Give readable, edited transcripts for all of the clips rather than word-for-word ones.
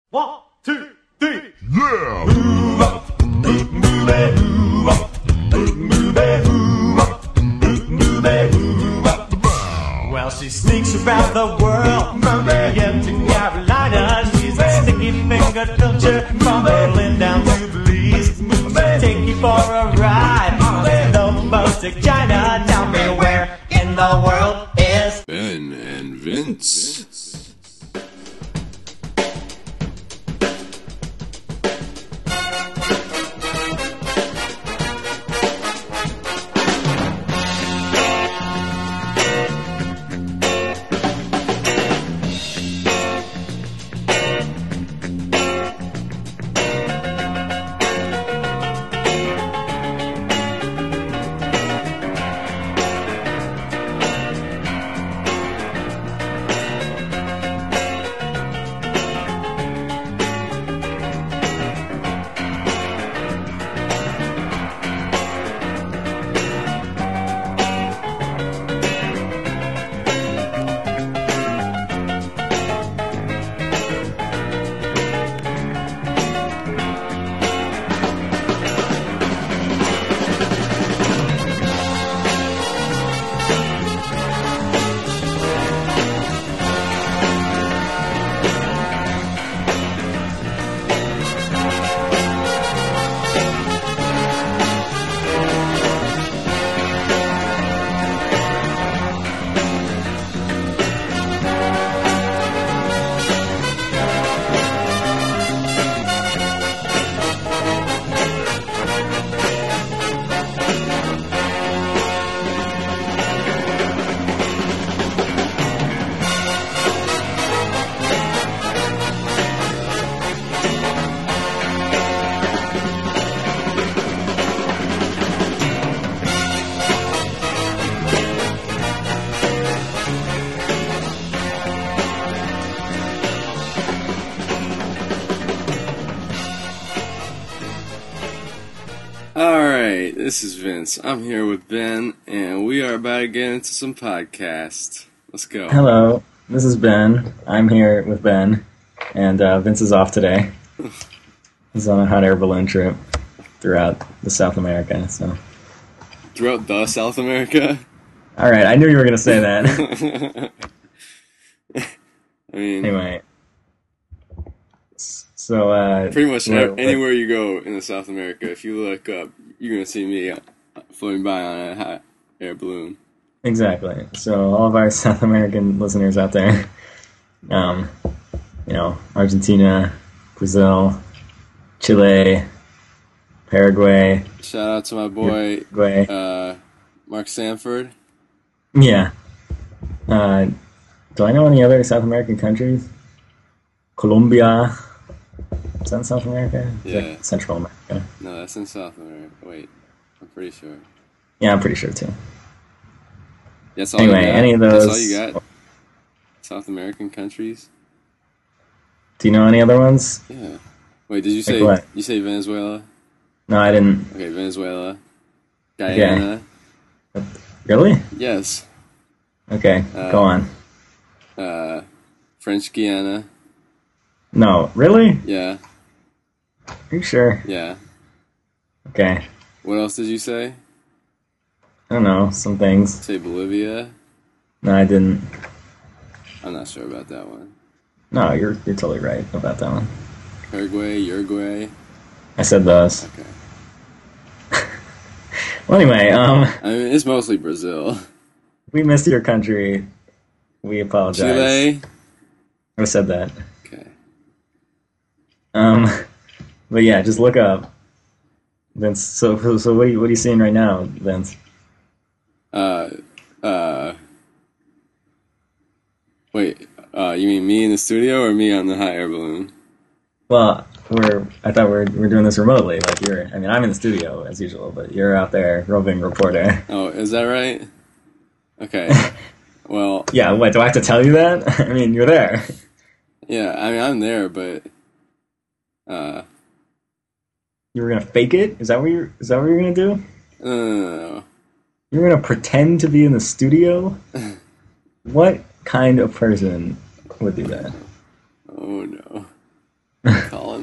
One, two, three. Yeah! Move up, move it, move up, move it, move up, move it, move up. Well, she sneaks around the world from Miami to Carolina. She's a sticky finger culture from Berlin down to Belize. Take you for a ride on the boat to China. Tell me where in the world is Ben and Vince. Alright, this is Vince. I'm here with Ben, and we are about to get into some podcasts. Let's go. Hello, this is Ben. I'm here with Ben, and Vince is off today. He's on a hot air balloon trip throughout the South America, so... Throughout the South America? Alright, I knew you were going to say that. I mean... Anyway. So, pretty much anywhere you go in the South America, if you look up, you're going to see me floating by on a hot air balloon. Exactly. So, all of our South American listeners out there, Argentina, Brazil, Chile, Paraguay. Shout out to my boy, Mark Sanford. Yeah. Do I know any other South American countries? Colombia. Is that in South America? Yeah. Central America. No, that's in South America. Wait, I'm pretty sure. Yeah, I'm pretty sure too. That's all anyway, you got? any of those... That's all you got? South American countries? Do you know any other ones? Yeah. Wait, did you say Venezuela? No, I didn't. Okay, Venezuela. Guyana. Okay. Really? Yes. Okay, go on. French Guiana. No, really? Yeah. Are you sure? Yeah. Okay. What else did you say? I don't know, some things. Say Bolivia? No, I didn't. I'm not sure about that one. No, you're totally right about that one. Paraguay, Uruguay? I said those. Okay. Well, anyway, I mean, it's mostly Brazil. we missed your country. We apologize. Chile? I said that. Okay. But yeah, just look up. Vince, so what are you seeing right now, Vince? Wait, you mean me in the studio or me on the hot air balloon? Well, I thought we're doing this remotely. I'm in the studio as usual, but you're out there, roving reporter. Oh, is that right? Okay. Well... Yeah, what, do I have to tell you that? I mean, you're there. Yeah, I mean, I'm there, but... You were gonna fake it? Is that what you're gonna do? No. You're gonna pretend to be in the studio? What kind of person would do that? Oh, no.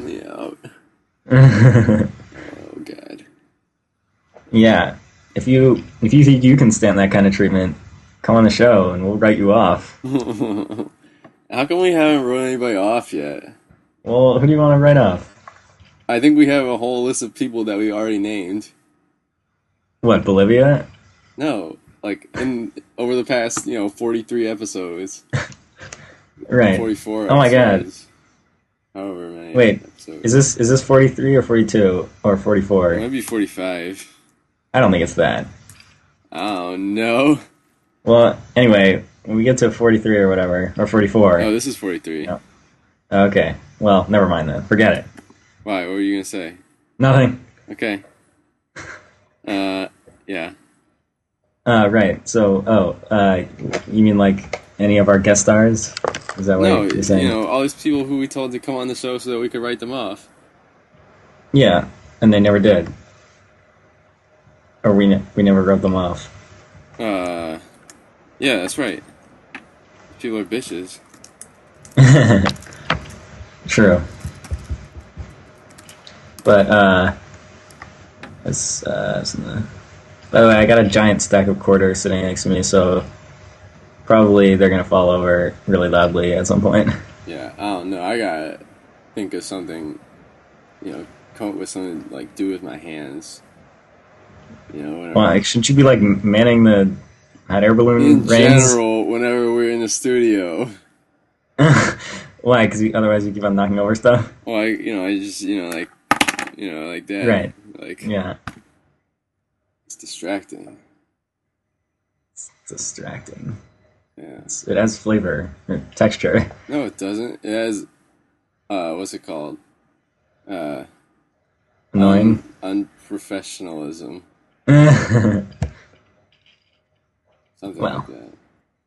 me out. Oh God. Yeah. If you think you can stand that kind of treatment, come on the show and we'll write you off. How come we haven't wrote anybody off yet? Well, who do you want to write off? I think we have a whole list of people that we already named. What, Bolivia? No, like over the past 43 episodes, Right. 44. Oh my episodes, however many. Wait, episodes. is this 43 or 42 or It 44? might be 45. I don't think it's that. Oh no. Well, anyway, when we get to 43 or whatever, or 44. Oh, this is 43. No. Okay. Well, never mind then. Forget it. Why? What were you gonna say? Nothing. Okay. Yeah. Right. So, you mean like any of our guest stars? Is that what No, you're saying? all these people who we told to come on the show so that we could write them off. Yeah, and they never did. Or we never wrote them off. Yeah, that's right. People are bitches. True. But, by the way, I got a giant stack of quarters sitting next to me, so probably they're gonna fall over really loudly at some point. Yeah, I don't know. I gotta think of something, come up with something like do with my hands. Whatever. Well, like, shouldn't you be like manning the hot air balloon In reins? general, whenever we're in the studio, Why? Because otherwise you keep on knocking over stuff. well, I just, like that. Right. Like, Yeah, it's distracting. it's distracting. Yeah. It has flavor, or texture. No, it doesn't. It has, what's it called? Annoying. Unprofessionalism. Something Well. like that.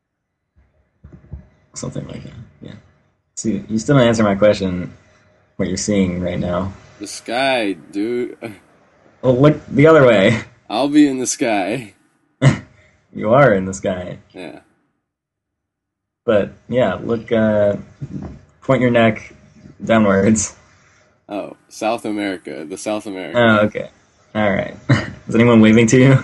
Something like that. Yeah. See, you still don't answer my question. What you're seeing right now? The sky, dude. Well, look the other way. I'll be in the sky. You are in the sky. Yeah. But yeah, look. Point your neck downwards. Oh, South America. The South America. Oh, okay. All right. Is anyone waving to you?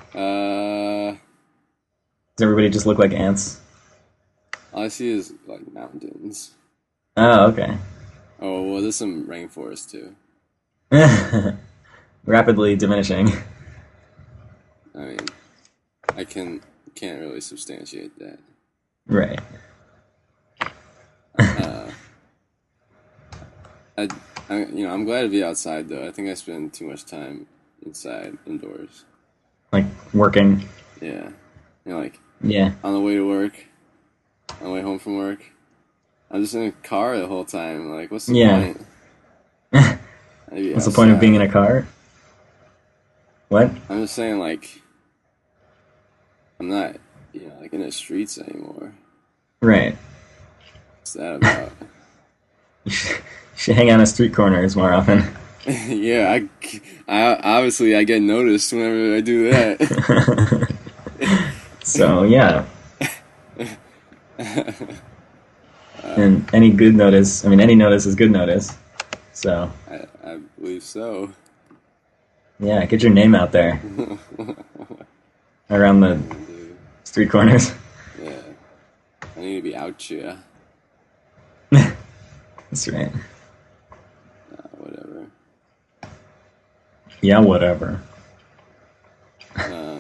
Does everybody just look like ants? All I see is like mountains. Oh, okay. Oh well, there's some rainforest too. Rapidly diminishing. I mean, I can't really substantiate that. Right. I'm glad to be outside though. I think I spend too much time indoors. Like working. Yeah, like Yeah. on the way to work, on the way home from work. I'm just in a car the whole time. Like, what's the Yeah. point? Maybe What's the point of being in a car? What? I'm just saying, like, I'm not, like in the streets anymore. Right. What's that about? You should hang out on street corners more often. Yeah, I obviously I get noticed whenever I do that. So yeah. And any good notice, any notice is good notice. So I believe so. yeah, get your name out there around the street corners. Yeah, I need to be out here. That's right. Whatever. Yeah, whatever. Yeah,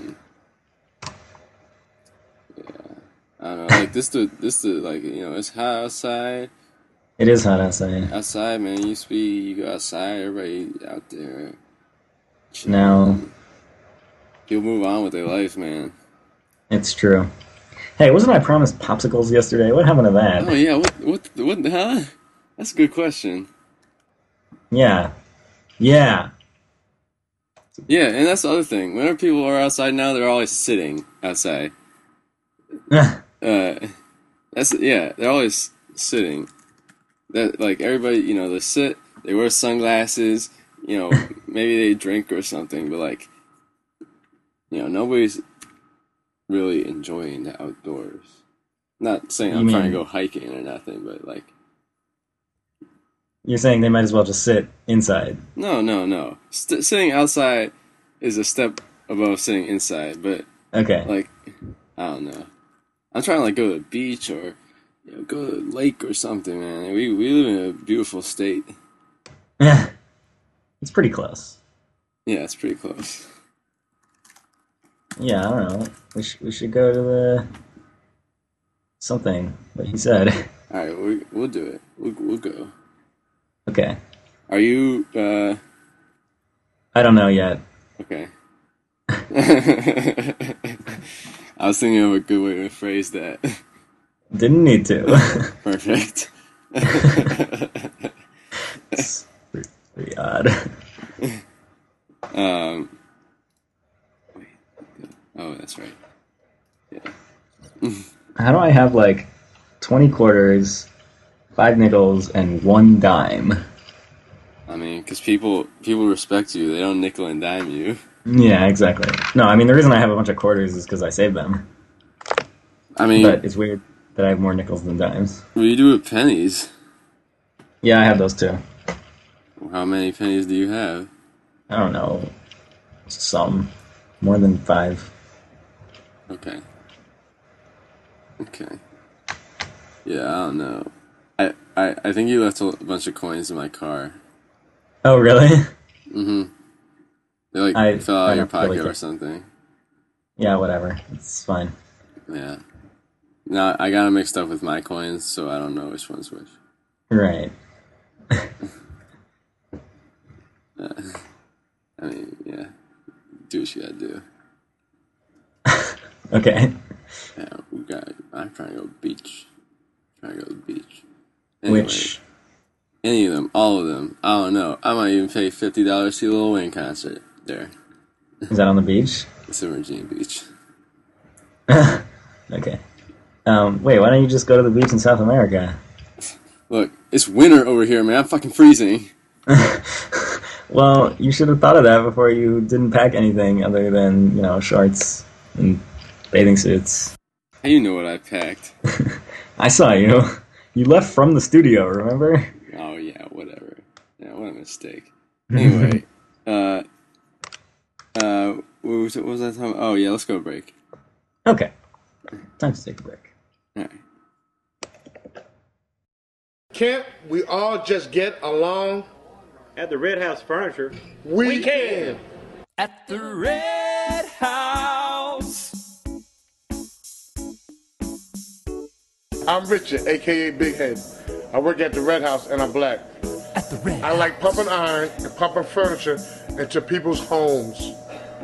I don't know. Like this, like it's hot outside. It is hot outside. Outside, man. It used to be you go outside, everybody out there. Chilling. Now People move on with their life, man. it's true. Hey, wasn't I promised popsicles yesterday? What happened to that? Oh yeah, what? Huh? That's a good question. Yeah. Yeah. Yeah, and that's the other thing. Whenever people are outside now, they're always sitting outside. They're always sitting. That like everybody, they sit, they wear sunglasses, maybe they drink or something, but like, nobody's really enjoying the outdoors. Not saying I'm trying to go hiking or nothing, but like, You're saying they might as well just sit inside. No, no, no. Sitting outside is a step above sitting inside, but Okay. like, I don't know. I'm trying to like go to the beach or go to the lake or something, man. We live in a beautiful state. Yeah. It's pretty close. Yeah, it's pretty close. Yeah, I don't know. We should go to the something that he said. All right, we'll do it. We'll go. Okay. Are you? I don't know yet. Okay. I was thinking of a good way to phrase that. Didn't need to. Perfect. It's pretty odd. Wait. Oh, that's right. Yeah. How do I have like 20 quarters, 5 nickels, and 1 dime? I mean, because people respect you. They don't nickel and dime you. Yeah, exactly. No, I mean, the reason I have a bunch of quarters is because I saved them. I mean, But it's weird that I have more nickels than dimes. what do you do with pennies? Yeah, I have those too. How many pennies do you have? I don't know. Some. More than 5. Okay. Okay. Yeah, I don't know. I think you left a bunch of coins in my car. Oh, really? Mm-hmm. They like I fell out of your don't really pocket or care. something. Yeah, whatever. It's fine. Yeah. Now I got them mixed up with my coins, so I don't know which one's which. Right. I mean, yeah. Do what you gotta do. Okay. Yeah, I'm trying to go to the beach. Anyway, Which, any of them, all of them. I don't know. I might even pay $50 to see a Lil Wayne concert there. is that on the beach? It's in Virginia Beach. Okay. Wait, why don't you just go to the beach in South America? Look, it's winter over here, man. I'm fucking freezing. Well, you should have thought of that before you didn't pack anything other than, shorts and bathing suits. How you know what I packed? I saw you. You left from the studio, remember? Oh, yeah, whatever. Yeah, what a mistake. Anyway, what was I talking about? Oh, yeah, let's go break. Okay. Time to take a break. All right. Can't we all just get along? At the Red House Furniture, We can. At the Red House. I'm Richard, aka Big Head. I work at the Red House and I'm black. At the Red I like pumping iron and pumping furniture into people's homes.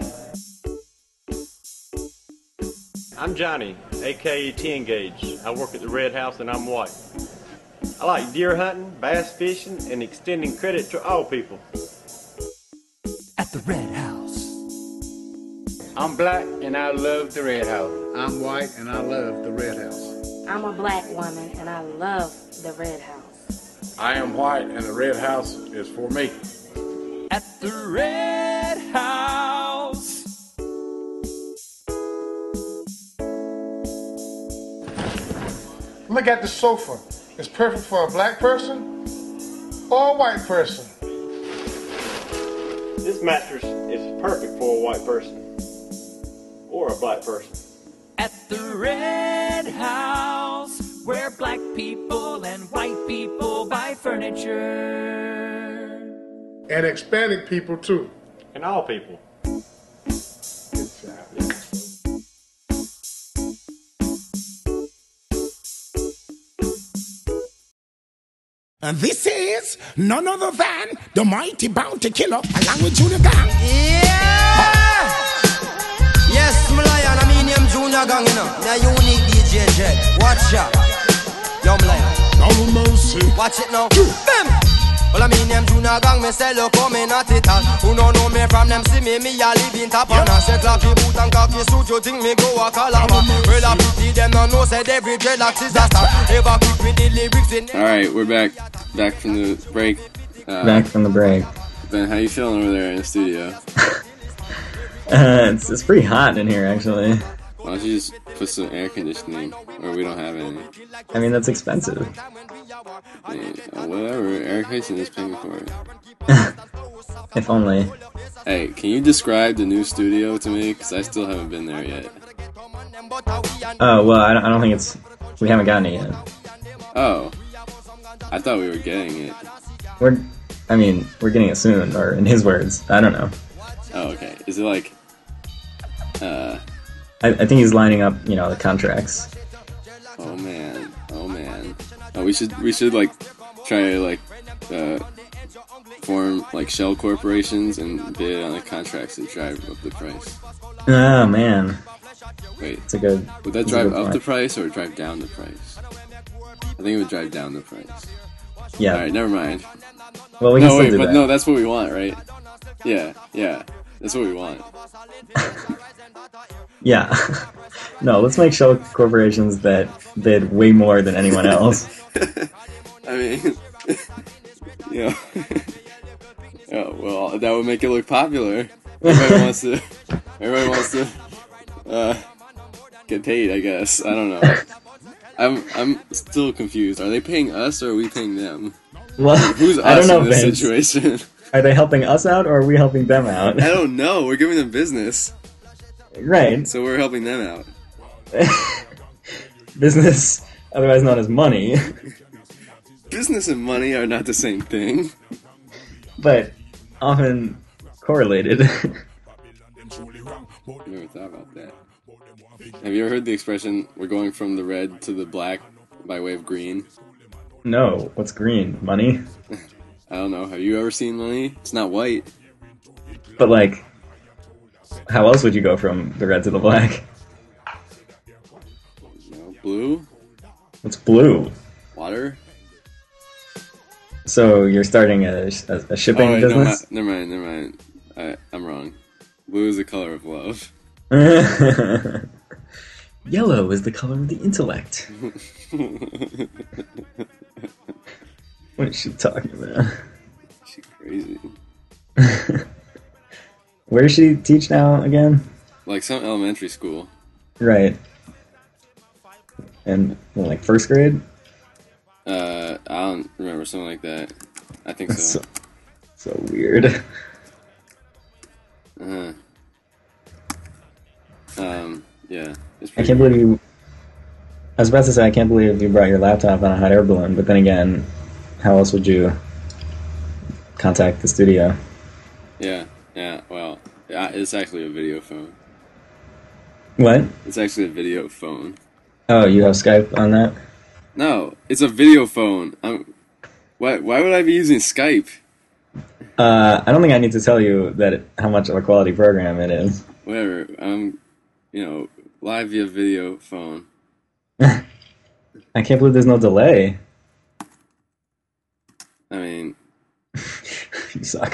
I'm Johnny, aka 10 Gauge. I work at the Red House and I'm white. I like deer hunting, bass fishing, and extending credit to all people. At the Red House. I'm black and I love the Red House. I'm white and I love the Red House. I'm a black woman and I love the Red House. I am white and the Red House is for me. At the Red House. Look at the sofa. It's perfect for a black person or a white person. This mattress is perfect for a white person or a black person. At the Red House, where black people and white people buy furniture. And Hispanic people too. And all people. Good job. And this is none other than the mighty bounty killer, along with Junior Gang. Yeah! Yes, my lion, I mean him Junior Gang, The unique DJ Jet. Watch out. Yo, my lion. No mercy. Watch it now. Bam! Well, I mean them Junior Gang, me say look coming at it all. Who no know me from them see me a live in top on a say clappy boot and cocky suit. You think me go a calabar? Well, I pity them no know said every dreadlocks is a star. Ever quick with the lyrics in. All right, we're back from the break. Back from the break. Ben, how you feeling over there in the studio? It's pretty hot in here, actually. Why don't you just put some air conditioning, or we don't have any. I mean, that's expensive. Whatever, air conditioning is paying for it. If only. Hey, can you describe the new studio to me? Because I still haven't been there yet. Oh, well, I don't think it's... We haven't gotten it yet. Oh. I thought we were getting it. We're getting it soon, or in his words. I don't know. Oh, okay. Is it like... I think he's lining up, the contracts. Oh, man. Oh, we should like, try to, like, form, like, shell corporations and bid on the contracts to drive up the price. Oh, man. Wait. It's a good... Would that drive up the price or drive down the price? I think it would drive down the price. Yeah. Alright, never mind. Well, we can still do that. No, that's what we want, right? Yeah. That's what we want. Yeah. No, let's make shell corporations that bid way more than anyone else. I mean, yeah. Oh, well, that would make it look popular. Everybody wants to get paid, I guess. I don't know. I'm still confused. Are they paying us or are we paying them? Well, who's us I don't know, in this Vince. situation? Are they helping us out or are we helping them out? I don't know. We're giving them business. Right. So we're helping them out. Business, otherwise known as money. Business and money are not the same thing. But often correlated. Never thought about that. Have you ever heard the expression, we're going from the red to the black by way of green? No. What's green? Money? I don't know. Have you ever seen money? It's not white. But, like, how else would you go from the red to the black? No, blue? What's blue? Water? So you're starting a shipping business? No, never mind. I'm wrong. Blue is the color of love. Yellow is the color of the intellect. What is she talking about? She's crazy. Where does she teach now again? Like some elementary school. Right. And like first grade? I don't remember, something like that. I think so. So weird. Yeah. I can't believe you... I was about to say, I can't believe you brought your laptop on a hot air balloon, but then again, how else would you contact the studio? Yeah, well, it's actually a video phone. What? It's actually a video phone. Oh, you have Skype on that? No, it's a video phone. Why would I be using Skype? I don't think I need to tell you that how much of a quality program it is. Whatever. Live via video phone. I can't believe there's no delay. I mean... You suck.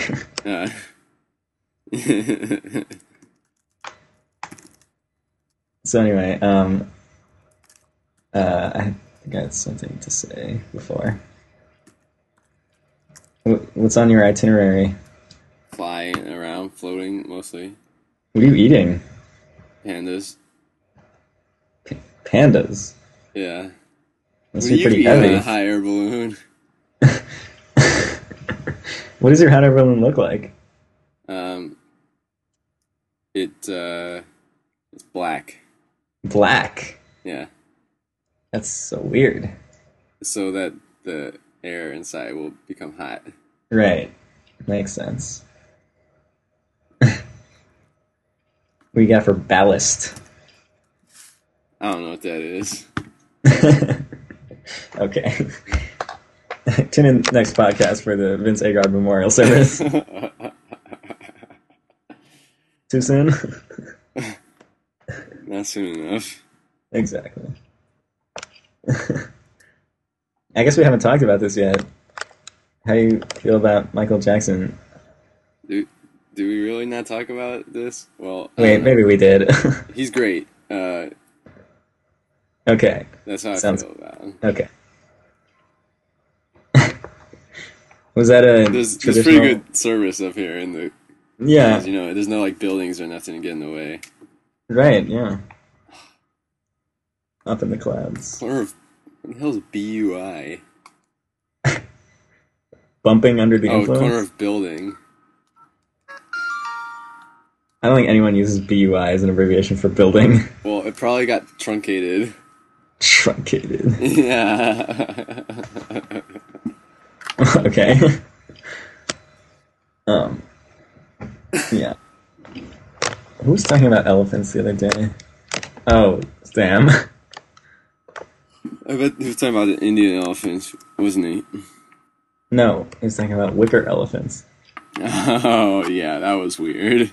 So anyway, I think I had something to say before. What's on your itinerary? Flying around, floating, mostly. What are you eating? Pandas. Pandas? Yeah. Must be pretty heavy. On a hot air balloon? What does your hot air balloon look like? It's black. Black? Yeah. That's so weird. So that the air inside will become hot. Right. Makes sense. What do you got for ballast? I don't know what that is. Okay. Tune in next podcast for the Vince Agard Memorial Service. Too soon? Not soon enough. Exactly. I guess we haven't talked about this yet. How do you feel about Michael Jackson? Do we really not talk about this? Well, wait, maybe we did. He's great. Okay. That's how I feel about him. Okay. Was that a There's pretty good service up here in the... Yeah. There's no, like, buildings or nothing to get in the way. Right, yeah. Up in the clouds. What the hell's BUI? Bumping under the Oh, influence? corner of building. I don't think anyone uses BUI as an abbreviation for building. Well, it probably got truncated. Truncated. Yeah. Okay. Yeah. Who was talking about elephants the other day? Oh, Sam. I bet he was talking about the Indian elephants, wasn't he? No, he was talking about wicker elephants. Oh, yeah, that was weird.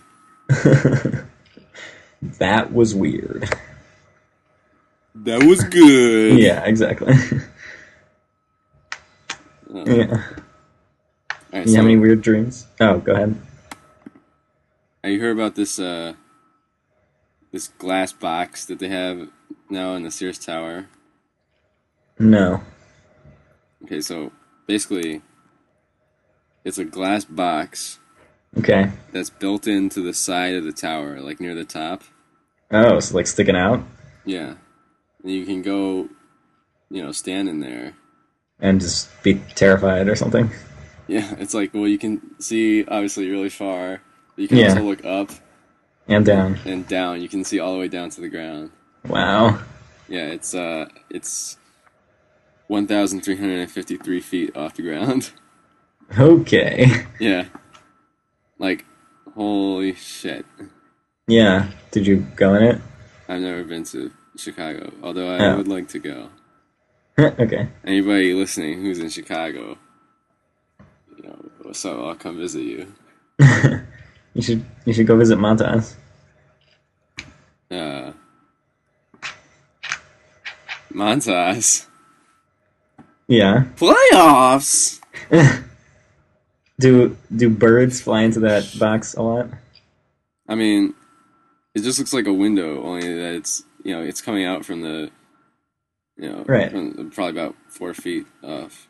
That was weird. That was good. Yeah, exactly. Yeah. Right, You have any weird dreams? Oh, go ahead. You heard about this this glass box that they have now in the Sears Tower? No. Okay, so basically, it's a glass box. Okay. That's built into the side of the tower, like near the top. Oh, so like sticking out? Yeah. And you can go, stand in there. And just be terrified or something? Yeah, it's like, well, you can see, obviously, really far. But you can Yeah. also look up. And down. And down. You can see all the way down to the ground. Wow. Yeah, it's 1,353 feet off the ground. Okay. Yeah. Like, holy shit. Yeah. Did you go in it? I've never been to Chicago, although I would like to go. Okay. Anybody listening who's in Chicago, what's up? I'll come visit you. You should go visit Montas. Montas. Yeah. Playoffs. Do birds fly into that box a lot? I mean, it just looks like a window, only that it's coming out from the, right, from probably about 4 feet off.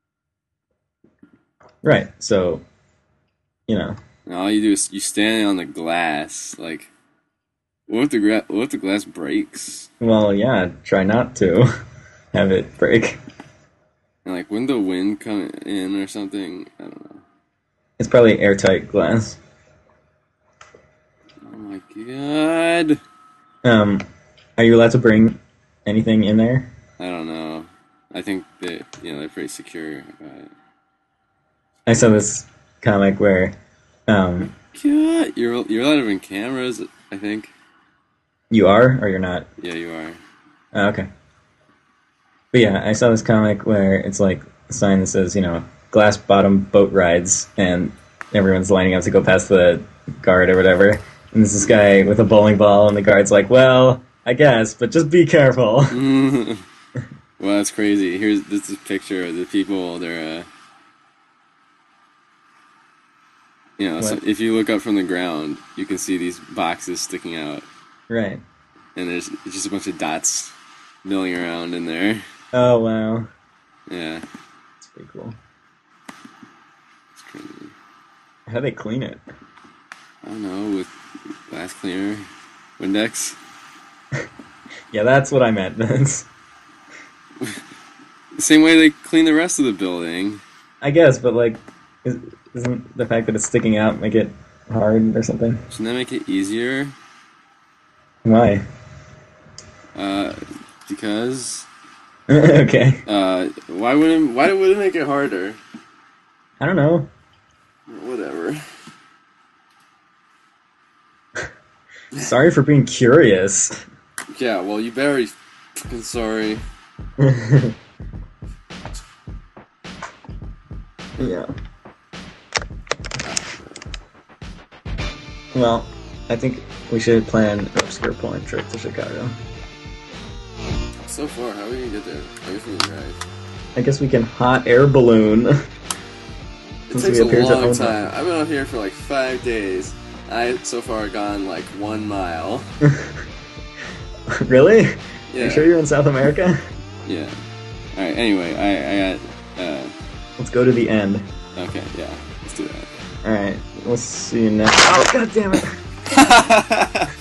Right. So, And all you do is you stand on the glass. Like, what if the glass breaks? Well, yeah. Try not to have it break. And like, wouldn't the wind come in or something? I don't know. It's probably airtight glass. Oh my god. Are you allowed to bring anything in there? I don't know. I think that they're pretty secure about it. I saw this comic where God, you're allowed to bring cameras, I think. You are, or you're not? Yeah, you are. Oh, okay. But yeah, I saw this comic where it's like a sign that says, glass bottom boat rides, and everyone's lining up to go past the guard or whatever. And there's this guy with a bowling ball, and the guard's like, well, I guess, but just be careful. Well, that's crazy. This is a picture of the people. They're, so if you look up from the ground, you can see these boxes sticking out. Right. And there's just a bunch of dots milling around in there. Oh, wow. Yeah. It's pretty cool. It's crazy. How do they clean it? I don't know, with glass cleaner, Windex. Yeah, that's what I meant, Vince. The same way they clean the rest of the building. I guess, but like, isn't the fact that it's sticking out make it hard or something? Shouldn't that make it easier? Why? Because. Okay. Why would it make it harder? I don't know. Whatever. Sorry for being curious. Yeah, well, you better be fucking sorry. Yeah. Well, I think we should plan an obscure porn trip to Chicago. So far, how are we gonna get there? I guess we can drive. I guess we can hot air balloon. It takes a long time. I've been out here for like 5 days. I so far gone like 1 mile. Really? Yeah. Are you sure you're in South America? Yeah. Alright, anyway, I got, Let's go to the end. Okay, yeah. Let's do that. Alright, we'll see you next. Oh, god damn it!